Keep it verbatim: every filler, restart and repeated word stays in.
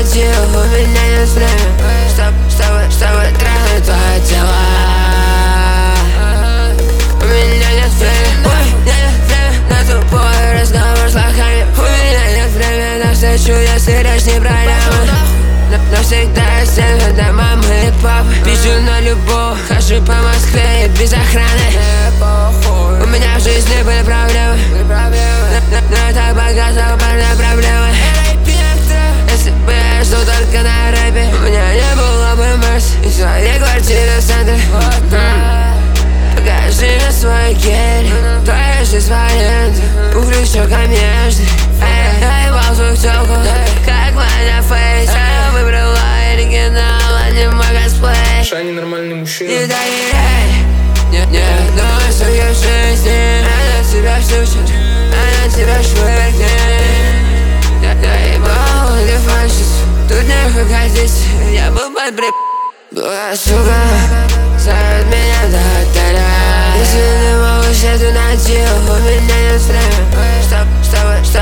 мотив, у меня нет времени, чтоб, чтобы, чтобы трахнуть твое тело. У меня нет времени, ой, у меня нет времени на тупой разговор с лохами. У меня нет времени на встречу, если речь не про небо. Но всегда есть время для мамы и папы. Пишу на любовь, хожу по Москве и без охраны. У меня в жизни были проблемы, но, но я так богат, у парня проблемы. Если бы я жил только на рэпе, у меня не было бы мерс и своей квартиры в центре. Покажи мне свой гель, твоя жизнь военная, пуфлик щека между. Я ебал свою тёлку, как Ваня Фейс. Я выбрала оригинал, а не мой косплей. Шани нормальный мужчина. Не доверяй ни одной суке в жизни. Она тебя штучит, она тебя швырнет. Я, я ебал телефонщиц, тут нехуй ходить. Я был под брик. Была сука, зовет меня до отеля. Если ты малыш, я тут надел, у меня нет времени, чтоб, чтобы